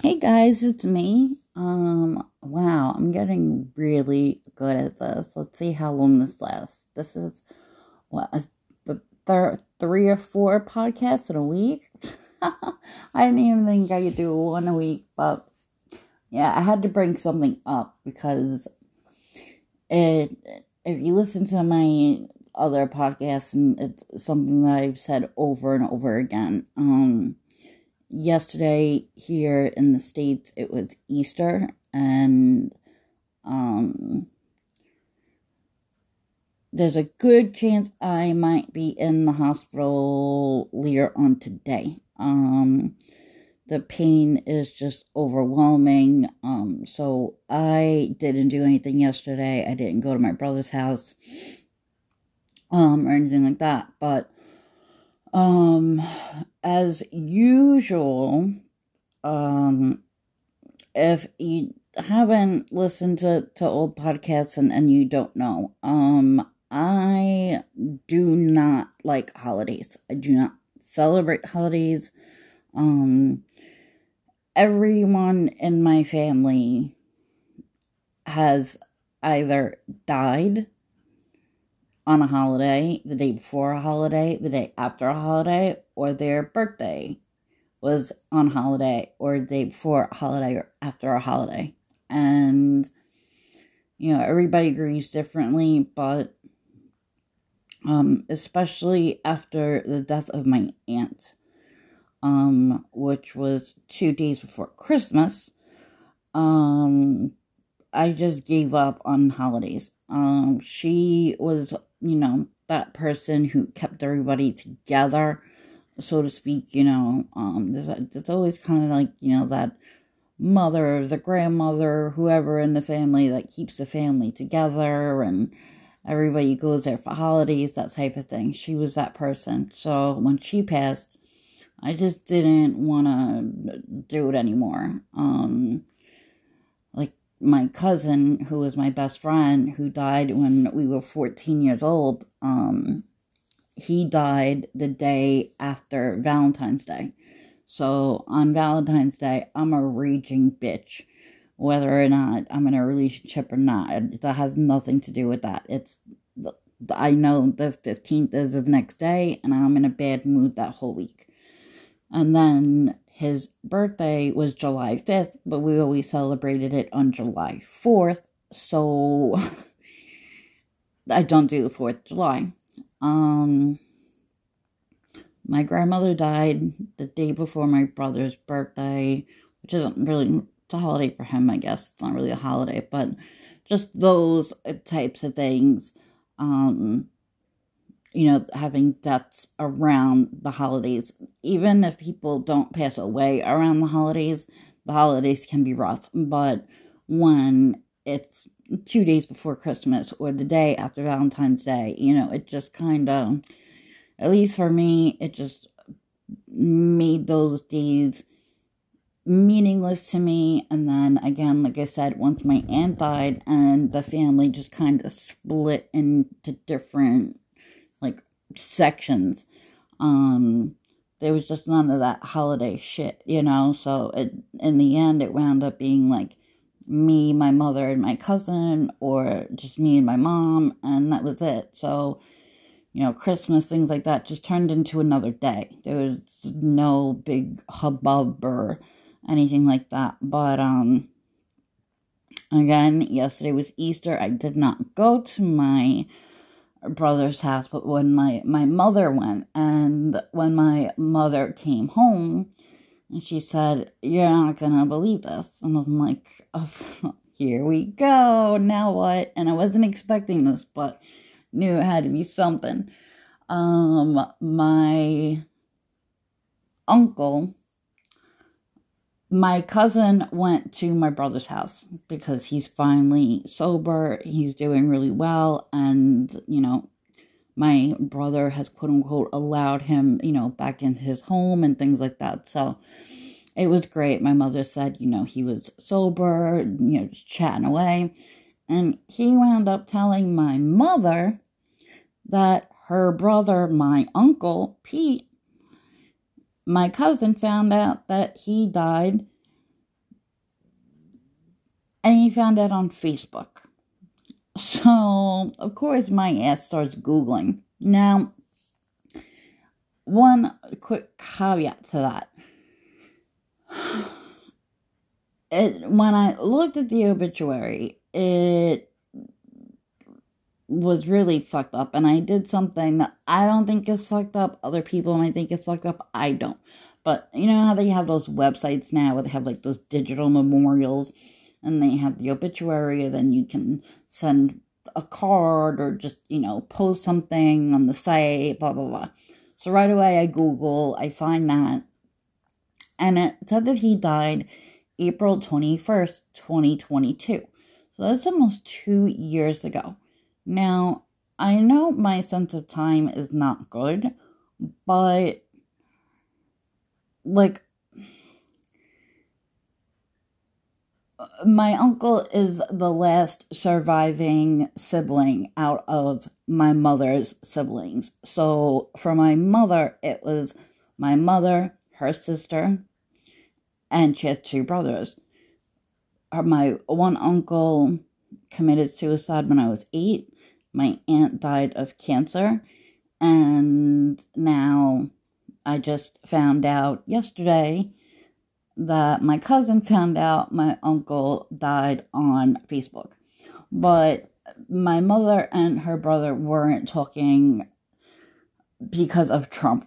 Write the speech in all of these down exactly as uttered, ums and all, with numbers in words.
Hey guys, it's me. Um, wow, I'm getting really good at this. Let's see how long this lasts. This is what a, the third three or four podcasts in a week. I didn't even think I could do one a week, but yeah, I had to bring something up because it. If you listen to my other podcasts, and it's something that I've said over and over again. Um yesterday here in the States, it was Easter, and um, there's a good chance I might be in the hospital later on today. Um, the pain is just overwhelming. Um, so I didn't do anything yesterday. I didn't go to my brother's house, um, or anything like that. But, um, as usual, um, if you haven't listened to, to old podcasts and, and you don't know, um, I do not like holidays. I do not celebrate holidays. Um, everyone in my family has either died on a holiday, the day before a holiday, the day after a holiday, or their birthday was on holiday or the day before a holiday or after a holiday. And, you know, everybody grieves differently, but um, especially after the death of my aunt, um, which was two days before Christmas, um, I just gave up on holidays. Um, she was, you know, that person who kept everybody together, so to speak. You know, um, there's, there's always kind of like, you know, that mother, the grandmother, whoever in the family that keeps the family together, and everybody goes there for holidays, that type of thing. She was that person. So when she passed, I just didn't want to do it anymore. Um, like my cousin, who was my best friend, who died when we were fourteen years old, um, he died the day after Valentine's Day. So on Valentine's Day, I'm a raging bitch, whether or not I'm in a relationship or not. That has nothing to do with that. It's, I know the fifteenth is the next day, and I'm in a bad mood that whole week. And then his birthday was July fifth, but we always celebrated it on July fourth, so I don't do the fourth of July. Um... My grandmother died the day before my brother's birthday, which isn't really, it's a holiday for him, I guess. It's not really a holiday, but just those types of things, um, you know, having deaths around the holidays. Even if people don't pass away around the holidays, the holidays can be rough. But when it's two days before Christmas or the day after Valentine's Day, you know, it just kind of, at least for me, it just made those days meaningless to me. And then again, like I said, once my aunt died and the family just kind of split into different, like, sections, um, there was just none of that holiday shit, you know? So it, in the end, it wound up being like me, my mother, and my cousin, or just me and my mom, and that was it. So, you know, Christmas, things like that, just turned into another day. There was no big hubbub or anything like that. But, um, again, yesterday was Easter. I did not go to my brother's house, but when my, my mother went, and when my mother came home, and she said, "You're not gonna believe this." And I'm like, oh, here we go, now what? And I wasn't expecting this, but knew it had to be something. Um, my uncle, my cousin went to my brother's house because he's finally sober, he's doing really well, and, you know, my brother has quote-unquote allowed him, you know, back into his home and things like that. So it was great. My mother said, you know, he was sober, you know, just chatting away, and he wound up telling my mother that her brother, my uncle, Pete, my cousin, found out that he died And he found out on Facebook. So, of course, my ass starts Googling. Now, one quick caveat to that. It, when I looked at the obituary, it was really fucked up. And I did something that I don't think is fucked up. Other people might think is fucked up. I don't. But you know how they have those websites now where they have like those digital memorials and they have the obituary, and then you can send a card or just, you know, post something on the site, blah, blah, blah. So right away I Google, I find that. And it said that he died April twenty-first, twenty twenty-two. So that's almost two years ago. Now, I know my sense of time is not good, but like, my uncle is the last surviving sibling out of my mother's siblings. So for my mother, it was my mother, her sister, and she had two brothers. My one uncle committed suicide when I was eight. My aunt died of cancer. And now I just found out yesterday that my cousin found out my uncle died on Facebook. But my mother and her brother weren't talking because of Trump.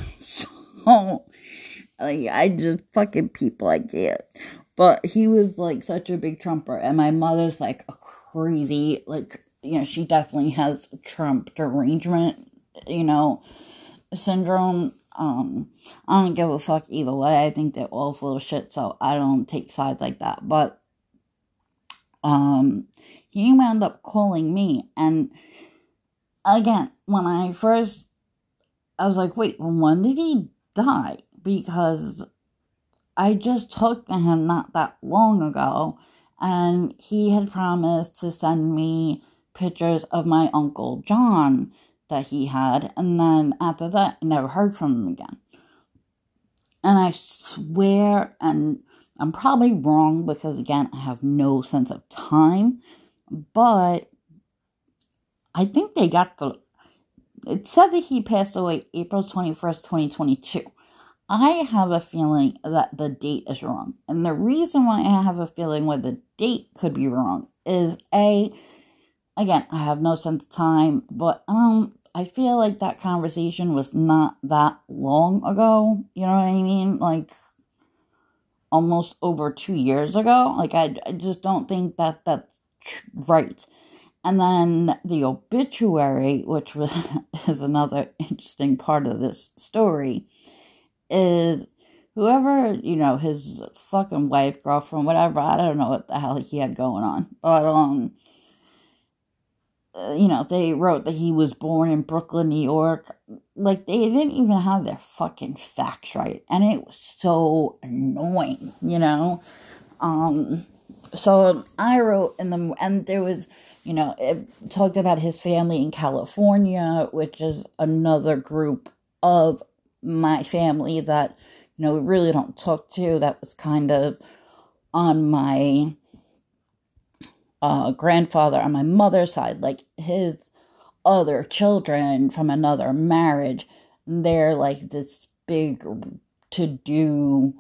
So, like, I just fucking people, I can't. But he was, like, such a big Trumper. And my mother's, like, a crazy, like, you know, she definitely has Trump derangement, you know, syndrome. Um, I don't give a fuck either way. I think they're all full of shit, so I don't take sides like that. But, um, he wound up calling me. And, again, when I first, I was like, wait, when did he die? Because I just talked to him not that long ago, and he had promised to send me pictures of my Uncle John that he had, and then after that, I never heard from him again. And I swear, and I'm probably wrong, because again, I have no sense of time, but I think they got the, it said that he passed away April twenty-first, twenty twenty-two. I have a feeling that the date is wrong. And the reason why I have a feeling why the date could be wrong is A, again, I have no sense of time, but um, I feel like that conversation was not that long ago. You know what I mean? Like, almost over two years ago. Like, I, I just don't think that that's right. And then the obituary, which was, is another interesting part of this story, is whoever, you know, his fucking wife, girlfriend, whatever, I don't know what the hell he had going on. But, um, you know, they wrote that he was born in Brooklyn, New York. Like, they didn't even have their fucking facts right. And it was so annoying, you know? Um, so I wrote in the, and there was, you know, it talked about his family in California, which is another group of my family that, you know, we really don't talk to. That was kind of on my uh, grandfather on my mother's side, like his other children from another marriage. They're like this big to-do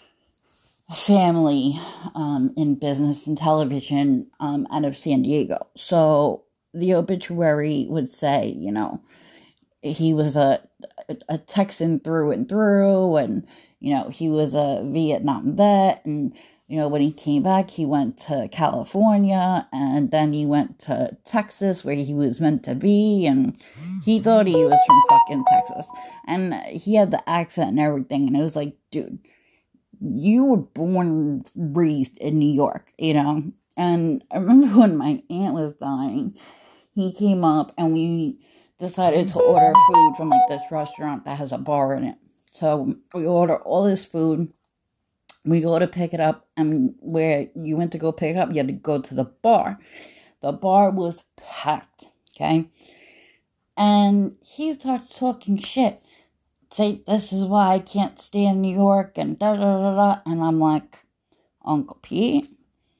family um, in business and television um, out of San Diego. So the obituary would say, you know, he was a, a Texan through and through, and, you know, he was a Vietnam vet, and, you know, when he came back, he went to California, and then he went to Texas, where he was meant to be, and he thought he was from fucking Texas, and he had the accent and everything, and it was like, dude, you were born and raised in New York, you know. And I remember when my aunt was dying, he came up and we decided to order food from like this restaurant that has a bar in it. So we order all this food. We go to pick it up, and where you went to go pick it up, you had to go to the bar. The bar was packed, okay? And he starts talking shit. Say, this is why I can't stay in New York, and da da da da. And I'm like, Uncle Pete,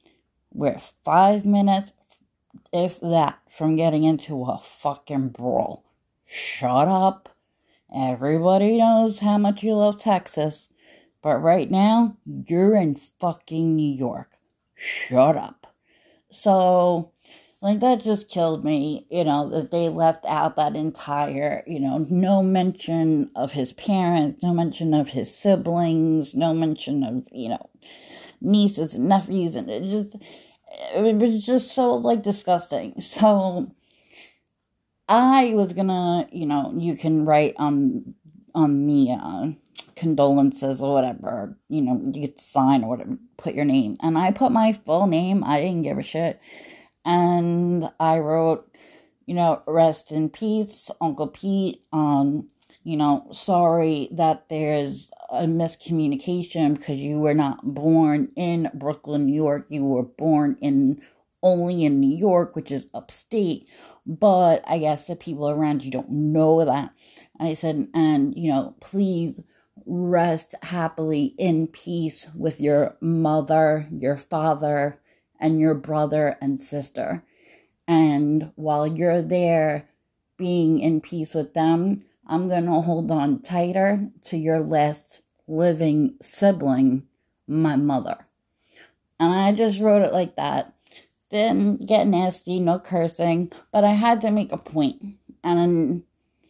We're five minutes, if that, from getting into a fucking brawl. Shut up. Everybody knows how much you love Texas. But right now, you're in fucking New York. Shut up. So, like, that just killed me, you know, that they left out that entire, you know, no mention of his parents, no mention of his siblings, no mention of, you know, nieces and nephews, and it just, it was just so, like, disgusting. So, I was gonna, you know, you can write on, on the, uh, condolences or whatever, you know, you get to sign or whatever, put your name, and I put my full name, I didn't give a shit, and I wrote, you know, rest in peace, Uncle Pete, um, you know, sorry that there's a miscommunication because you were not born in Brooklyn, New York, you were born in, only in New York, which is upstate, but I guess the people around you don't know that. I said, and, you know, please rest happily in peace with your mother, your father, and your brother and sister. And while you're there being in peace with them, I'm going to hold on tighter to your last living sibling, my mother. And I just wrote it like that. Didn't get nasty, no cursing, but I had to make a point. And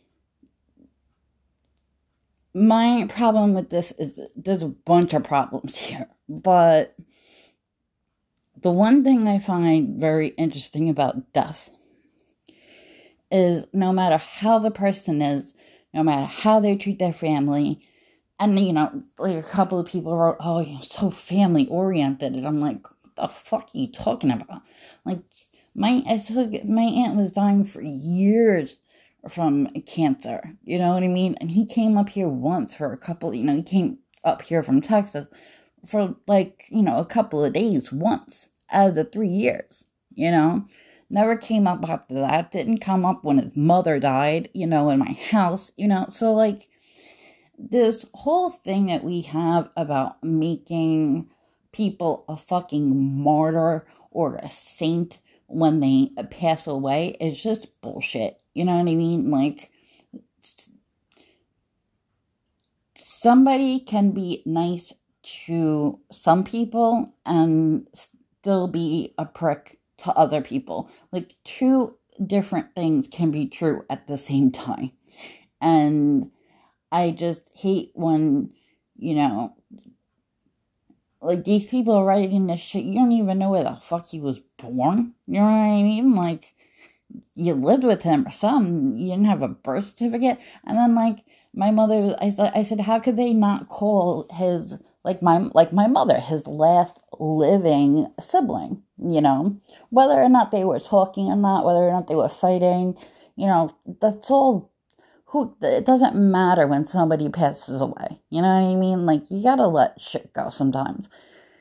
my problem with this is there's a bunch of problems here, but the one thing I find very interesting about death is no matter how the person is, no matter how they treat their family, and, you know, like a couple of people wrote, oh, you're so family oriented, and I'm like, what the fuck are you talking about? Like, my, I took, my aunt was dying for years from cancer, you know what I mean? And he came up here once for a couple, you know, he came up here from Texas for, like, you know, a couple of days once out of the three years, you know? Never came up after that. Didn't come up when his mother died, you know, in my house, you know? So, like, this whole thing that we have about making people a fucking martyr or a saint when they pass away is just bullshit. You know what I mean? Like, somebody can be nice to some people and still be a prick to other people. Like, two different things can be true at the same time. And I just hate when, you know, like, these people are writing this shit. You don't even know where the fuck he was born. You know what I mean? Like, you lived with him or something. You didn't have a birth certificate. And then, like, my mother, I said, I said, how could they not call his, like my, like my mother, his last living sibling, you know? Whether or not they were talking or not, whether or not they were fighting, you know, that's all, who, it doesn't matter when somebody passes away. You know what I mean? Like, you gotta let shit go sometimes.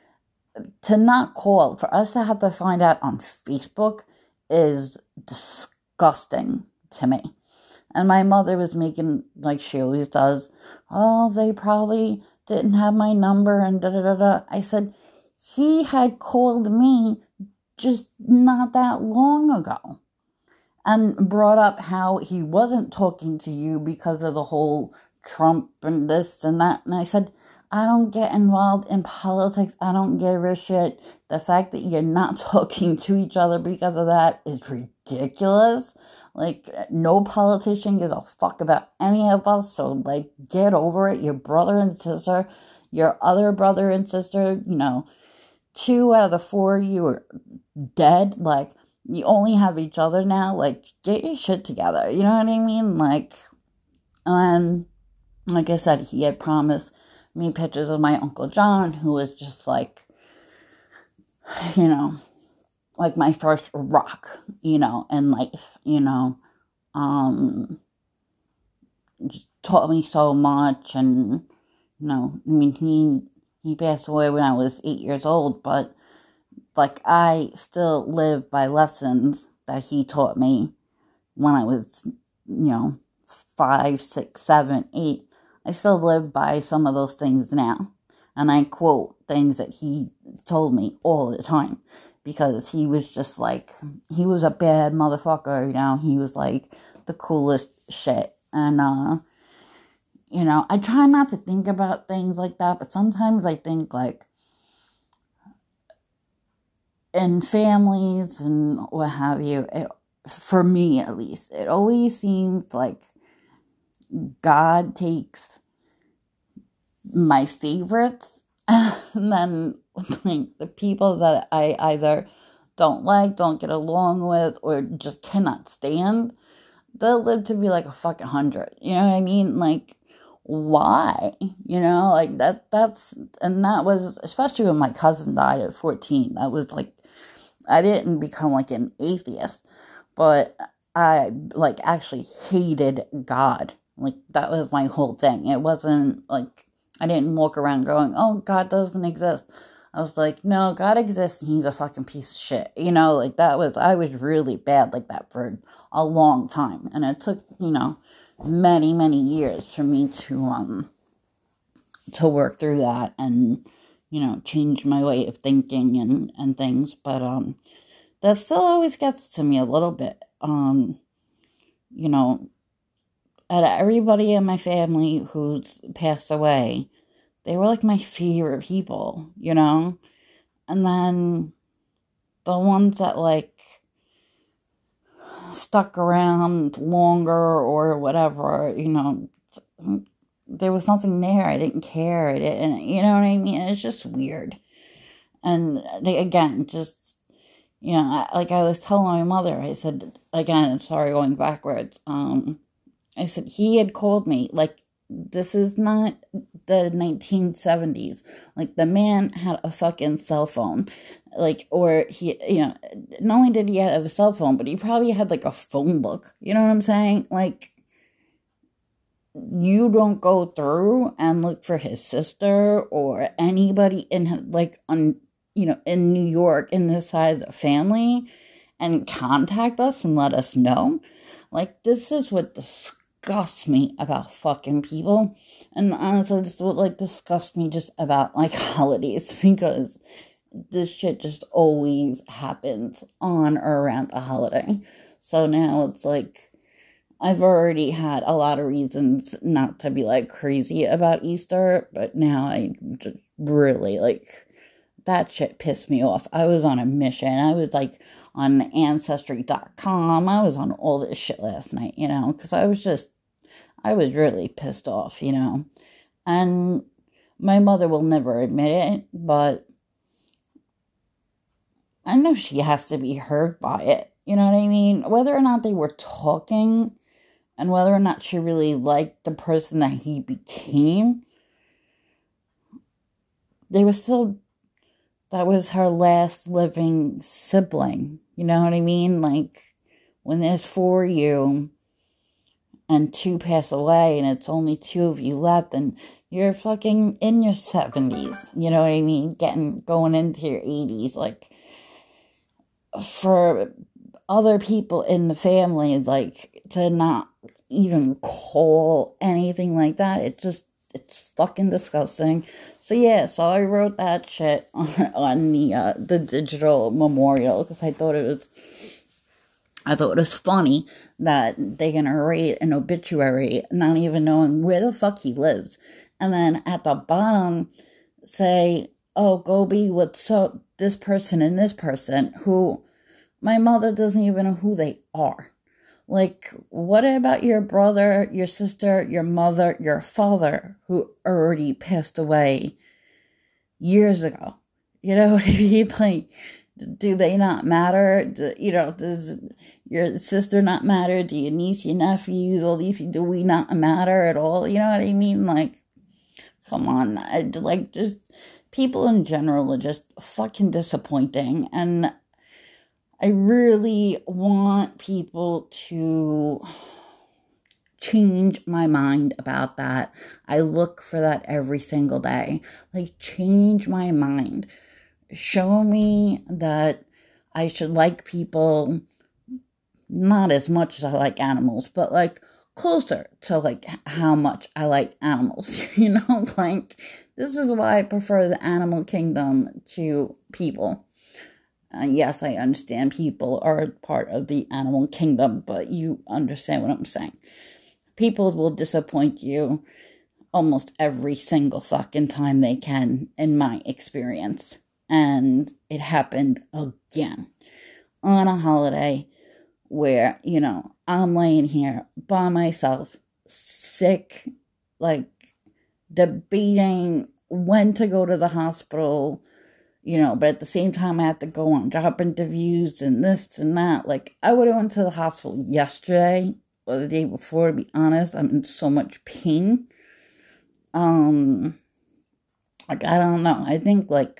To not call, for us to have to find out on Facebook is disgusting to me. And my mother was making, like she always does, oh, they probably didn't have my number and da da da da. I said, he had called me just not that long ago and brought up how he wasn't talking to you because of the whole Trump and this and that. And I said, I don't get involved in politics. I don't give a shit. The fact that you're not talking to each other because of that is ridiculous. Like, no politician gives a fuck about any of us. So, like, get over it. Your brother and sister, your other brother and sister, you know, two out of the four of you are dead. Like, you only have each other now. Like, get your shit together. You know what I mean? Like, um, like I said, he had promised me pictures of my Uncle John, who was just like, you know, like my first rock, you know, in life, you know, um, just taught me so much. And, you know, I mean, he, he passed away when I was eight years old, but, like, I still live by lessons that he taught me when I was, you know, five, six, seven, eight. I still live by some of those things now. And I quote things that he told me all the time. because he was just like, he was a bad motherfucker, you know, he was like the coolest shit. And, uh, you know, I try not to think about things like that, but sometimes I think, like, in families and what have you, it, for me at least, it always seems like God takes my favorites and then, like, the people that I either don't like, don't get along with, or just cannot stand, they'll live to be like a fucking hundred. You know what I mean? Like, why? You know, like that, that's, and that was, especially when my cousin died at fourteen, that was like, I didn't become like an atheist, but I like actually hated God. Like, that was my whole thing. It wasn't like, I didn't walk around going, oh, God doesn't exist. I was like, no, God exists and he's a fucking piece of shit. You know, like that was, I was really bad like that for a long time. And it took, you know, many, many years for me to, um, to work through that and, you know, change my way of thinking and, and things. But, um, that still always gets to me a little bit. Um, you know, out of everybody in my family who's passed away, they were like my favorite people, you know? And then the ones that like stuck around longer or whatever, you know, there was something there. I didn't care. I didn't, you know what I mean? It's just weird. And again, just, you know, like I was telling my mother, I said, again, sorry, going backwards. Um, I said, he had called me, like, this is not the nineteen seventies. Like, the man had a fucking cell phone. Like, or he, you know, not only did he have a cell phone, but he probably had, like, a phone book. You know what I'm saying? Like, you don't go through and look for his sister or anybody in, like, on, you know, in New York, in this side of the family, and contact us and let us know. Like, this is what disgusts me about fucking people. And honestly, this is what, like, disgusts me just about, like, holidays, because this shit just always happens on or around a holiday. So now it's like, I've already had a lot of reasons not to be, like, crazy about Easter, but now I just really, like, that shit pissed me off. I was on a mission. I was, like, on Ancestry dot com. I was on all this shit last night, you know, because I was just, I was really pissed off, you know. And my mother will never admit it, but I know she has to be hurt by it. You know what I mean? Whether or not they were talking and whether or not she really liked the person that he became, they were still, that was her last living sibling. You know what I mean? Like, when there's four of you and two pass away and it's only two of you left, and you're fucking in your seventies. You know what I mean? Getting, going into your eighties. Like, for other people in the family, like, to not even call anything like that, it just, it's fucking disgusting. So yeah, so I wrote that shit on, on the uh, the digital memorial because I thought it was, I thought it was funny that they're gonna write an obituary not even knowing where the fuck he lives, and then at the bottom say, oh, go be with so this person and this person who my mother doesn't even know who they are. Like, what about your brother, your sister, your mother, your father, who already passed away years ago? You know what I mean? Like, do they not matter? Do, you know, does your sister not matter? Do your niece, your nephews, all these, do we not matter at all? You know what I mean? Like, come on. I, like, just, people in general are just fucking disappointing. And I really want people to change my mind about that. I look for that every single day. Like, change my mind. Show me that I should like people not as much as I like animals, but like closer to like how much I like animals. You know, like, this is why I prefer the animal kingdom to people. Uh, yes, I understand people are part of the animal kingdom, but you understand what I'm saying. People will disappoint you almost every single fucking time they can, in my experience. And it happened again on a holiday where, you know, I'm laying here by myself, sick, like debating when to go to the hospital, you know, but at the same time I have to go on job interviews and this and that. Like, I would have went to the hospital yesterday or the day before, to be honest. I'm in so much pain. Um, like, I don't know. I think, like,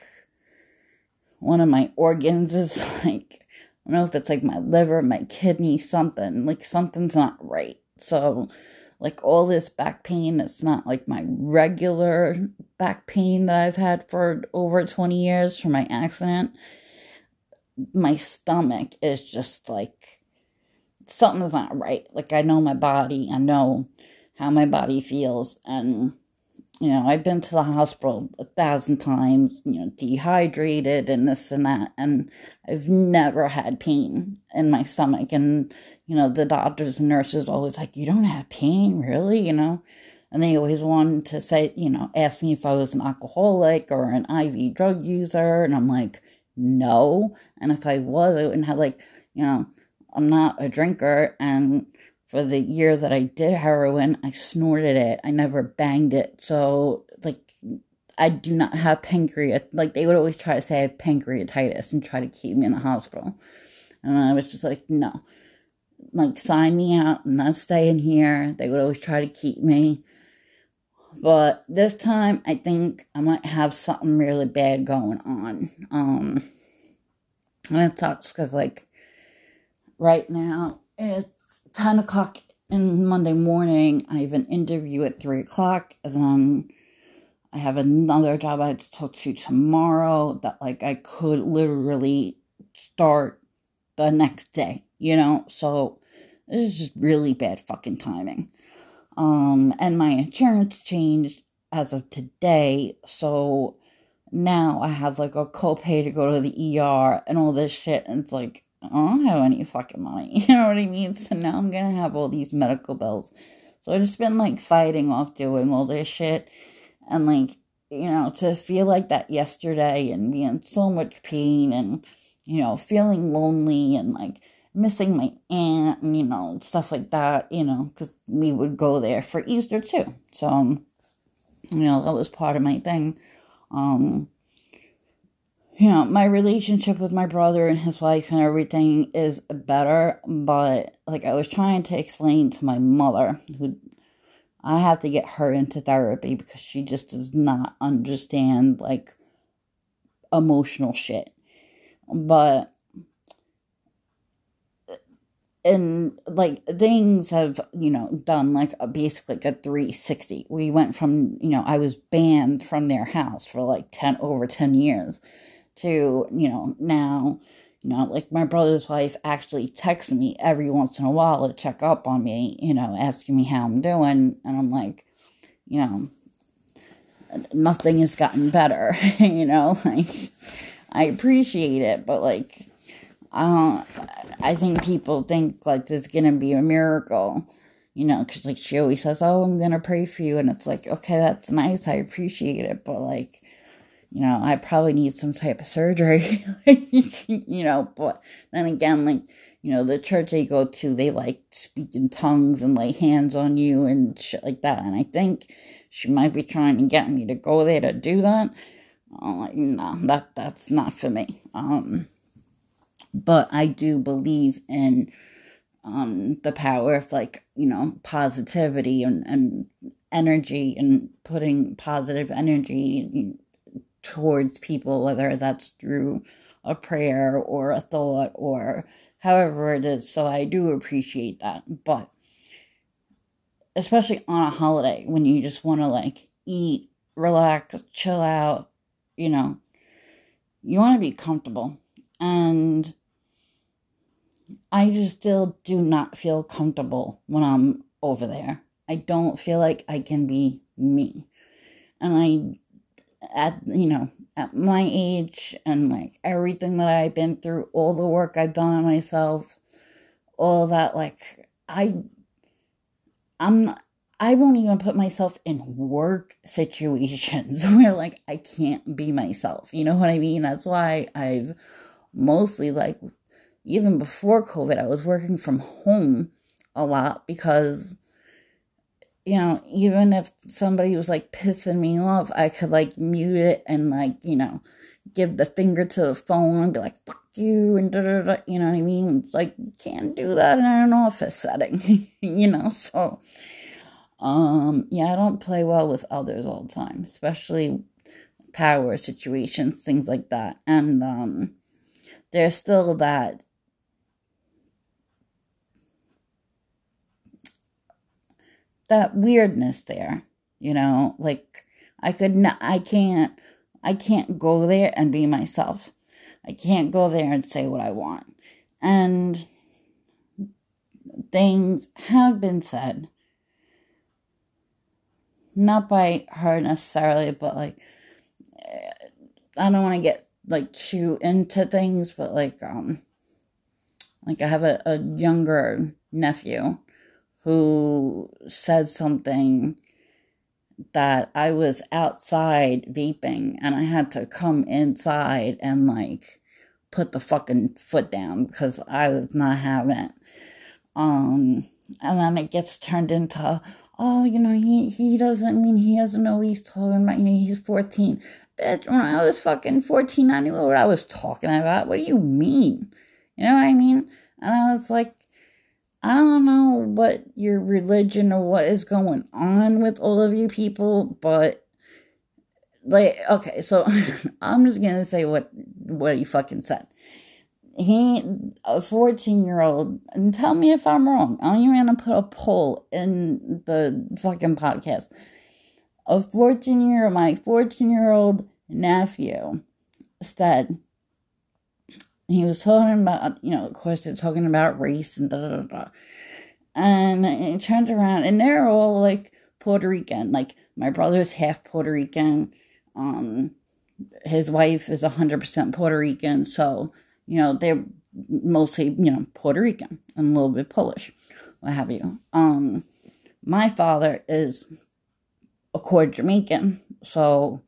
one of my organs is, like, I don't know if it's, like, my liver, my kidney, something. Like, something's not right. So, like, all this back pain, it's not, like, my regular back pain that I've had for over twenty years from my accident. My stomach is just, like, something's not right. Like, I know my body. I know how my body feels, and you know, I've been to the hospital a thousand times, you know, dehydrated and this and that, and I've never had pain in my stomach. And, you know, the doctors and nurses always like, you don't have pain, really, you know? And they always wanted to say, you know, ask me if I was an alcoholic or an I V drug user, and I'm like, no. And if I was, I wouldn't have, like, you know, I'm not a drinker, and for the year that I did heroin, I snorted it. I never banged it. So, like, I do not have pancreas. Like, they would always try to say I have pancreatitis and try to keep me in the hospital. And I was just like, no. Like, sign me out. I'm not staying here. They would always try to keep me. But this time, I think I might have something really bad going on. Um, and it sucks because, like, right now, it's ten o'clock in Monday morning. I have an interview at three o'clock, and then I have another job I have to talk to tomorrow that, like, I could literally start the next day, you know? So, this is just really bad fucking timing. Um, and my insurance changed as of today, so now I have, like, a copay to go to the E R and all this shit, and it's like, I don't have any fucking money, you know what I mean? So now I'm gonna have all these medical bills. So I've just been, like, fighting off doing all this shit, and, like, you know, to feel like that yesterday and be in so much pain and, you know, feeling lonely and, like, missing my aunt and, you know, stuff like that, you know, because we would go there for Easter too. So, um, you know, that was part of my thing. Um, you know, my relationship with my brother and his wife and everything is better, but, like, I was trying to explain to my mother, who I have to get her into therapy because she just does not understand, like, emotional shit. But, and, like, things have, you know, done, like, a, basically, like, a three sixty. We went from, you know, I was banned from their house for, like, ten, over ten years. To, you know, now, you know, like, my brother's wife actually texts me every once in a while to check up on me, you know, asking me how I'm doing, and I'm like, you know, nothing has gotten better, you know, like, I appreciate it, but, like, I don't, I think people think, like, there's gonna be a miracle, you know, because, like, she always says, oh, I'm gonna pray for you, and it's like, okay, that's nice, I appreciate it, but, like, you know, I probably need some type of surgery, you know, but then again, like, you know, the church they go to, they, like, speak in tongues and lay hands on you and shit like that, and I think she might be trying to get me to go there to do that. I'm like, no, that, that's not for me. Um, but I do believe in, um, the power of, like, you know, positivity and, and energy and putting positive energy towards people, whether that's through a prayer or a thought or however it is. So I do appreciate that. But especially on a holiday when you just want to, like, eat, relax, chill out, you know, you want to be comfortable. And I just still do not feel comfortable when I'm over there. I don't feel like I can be me. And I, at, you know, at my age and like everything that I've been through, all the work I've done on myself, all that, like, I, I'm not, I won't even put myself in work situations where, like, I can't be myself. You know what I mean? That's why I've mostly, like, even before COVID, I was working from home a lot because, you know, even if somebody was, like, pissing me off, I could, like, mute it and, like, you know, give the finger to the phone and be like, fuck you, and da da da, you know what I mean? It's like, you can't do that in an office setting, you know? So, um, yeah, I don't play well with others all the time, especially power situations, things like that. And, um, there's still that that weirdness there, you know, like, I could not, I can't, I can't go there and be myself. I can't go there and say what I want. And things have been said, not by her necessarily, but, like, I don't want to get, like, too into things, but, like, um, like, I have a, a younger nephew who said something that I was outside vaping and I had to come inside and, like, put the fucking foot down because I was not having it. Um, and then it gets turned into, oh, you know, he, he doesn't mean he doesn't know what he's talking about. You know, he's fourteen. Bitch, when I was fucking fourteen, I knew what I was talking about. What do you mean? You know what I mean? And I was like, I don't know what your religion or what is going on with all of you people, but, like, okay, so I'm just gonna say what, what he fucking said. He, a fourteen-year-old, and tell me if I'm wrong. I'm even gonna put a poll in the fucking podcast. A fourteen-year, my fourteen-year-old nephew said, he was talking about, you know, of course, they're talking about race and da da da. And he turns around, and they're all, like, Puerto Rican. Like, my brother's half Puerto Rican. Um, his wife is one hundred percent Puerto Rican. So, you know, they're mostly, you know, Puerto Rican and a little bit Polish, what have you. Um, my father is a quarter Jamaican. So,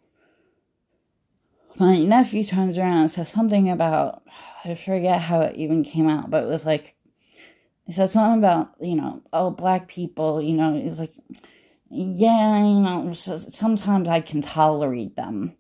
my nephew turns around and says something about, I forget how it even came out, but it was like, he said something about, you know, oh, black people, you know, he's like, yeah, you know, sometimes I can tolerate them.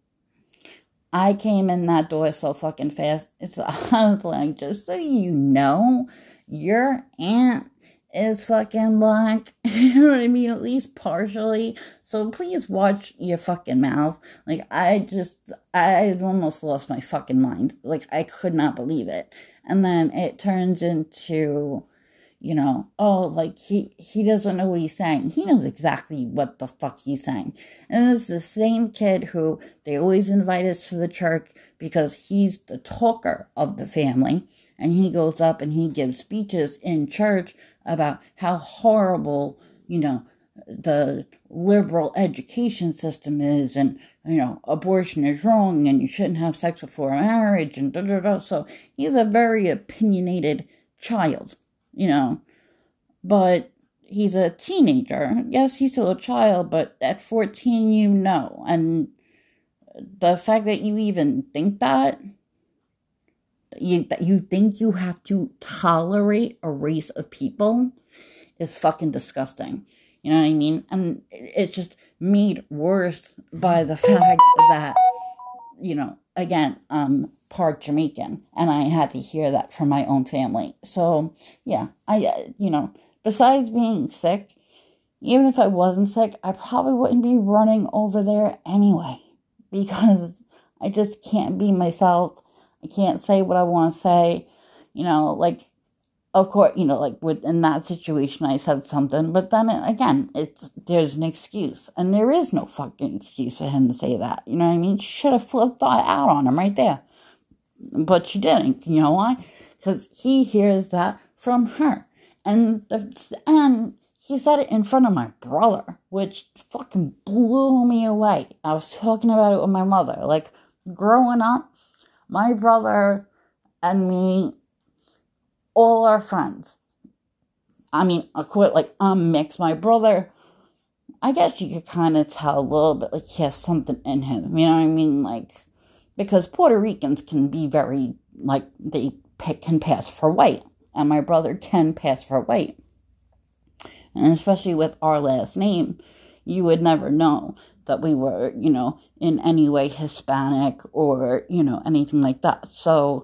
I came in that door so fucking fast. It's, I was like, just so you know, your aunt is fucking black. You know what I mean? At least partially. So please watch your fucking mouth. Like, I just, I almost lost my fucking mind. Like, I could not believe it. And then it turns into, you know, oh, like, he, he doesn't know what he's saying. He knows exactly what the fuck he's saying. And it's the same kid who they always invite us to the church because he's the talker of the family. And he goes up and he gives speeches in church about how horrible, you know, the liberal education system is, and, you know, abortion is wrong and you shouldn't have sex before marriage and da da da. So he's a very opinionated child, you know, but he's a teenager. Yes, he's still a child, but at fourteen, you know, and the fact that you even think that, you, that you think you have to tolerate a race of people is fucking disgusting. You know what I mean? And it's just made worse by the fact that, you know, again, I'm part Jamaican, and I had to hear that from my own family. So, yeah, I, you know, besides being sick, even if I wasn't sick, I probably wouldn't be running over there anyway, because I just can't be myself. I can't say what I want to say, you know, like, of course, you know, like, with, in that situation, I said something, but then, again, it's, there's an excuse, and there is no fucking excuse for him to say that, you know what I mean? She should have flipped out on him right there, but she didn't. You know why? Because he hears that from her, and, the, and he said it in front of my brother, which fucking blew me away. I was talking about it with my mother, like, growing up, my brother and me, all our friends, I mean, of course, like, I'm mixed. My brother, I guess you could kind of tell a little bit, like, he has something in him. You know what I mean? Like, because Puerto Ricans can be very, like, they can pass for white. And my brother can pass for white. And especially with our last name, you would never know that we were, you know, in any way Hispanic or, you know, anything like that. So,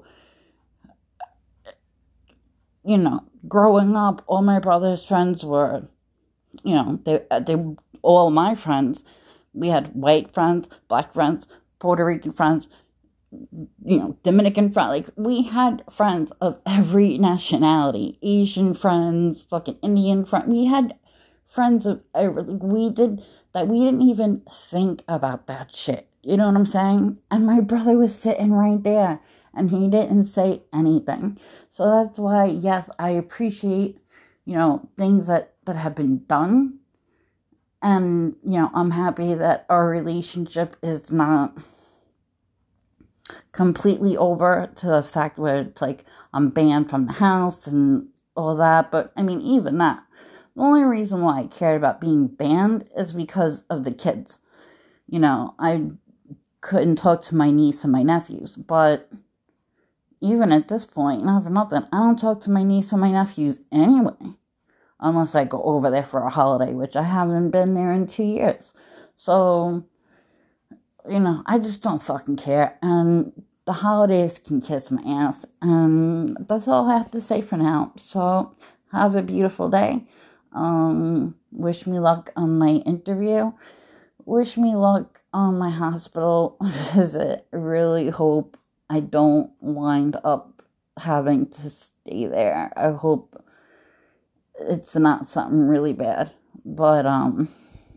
you know, growing up, all my brother's friends were, you know, they, they, all my friends, we had white friends, black friends, Puerto Rican friends, you know, Dominican friends. Like, we had friends of every nationality, Asian friends, fucking Indian friends. We had friends of every, we did, that we didn't even think about that shit. You know what I'm saying? And my brother was sitting right there, and he didn't say anything. So that's why, yes, I appreciate, you know, things that, that have been done. And, you know, I'm happy that our relationship is not completely over to the fact where it's like I'm banned from the house and all that. But, I mean, even that. The only reason why I cared about being banned is because of the kids. You know, I couldn't talk to my niece and my nephews, but even at this point, not for nothing, I don't talk to my niece and my nephews anyway, unless I go over there for a holiday, which I haven't been there in two years. So, you know, I just don't fucking care, and the holidays can kiss my ass, and that's all I have to say for now. So, have a beautiful day. Um, wish me luck on my interview. Wish me luck on my hospital visit. Really hope I don't wind up having to stay there. I hope it's not something really bad. But, um,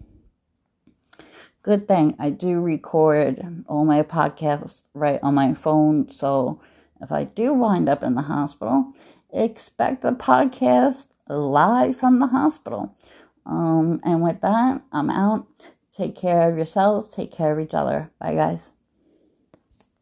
good thing I do record all my podcasts right on my phone. So if I do wind up in the hospital, expect a podcast live from the hospital. Um, and with that, I'm out. Take care of yourselves. Take care of each other. Bye, guys.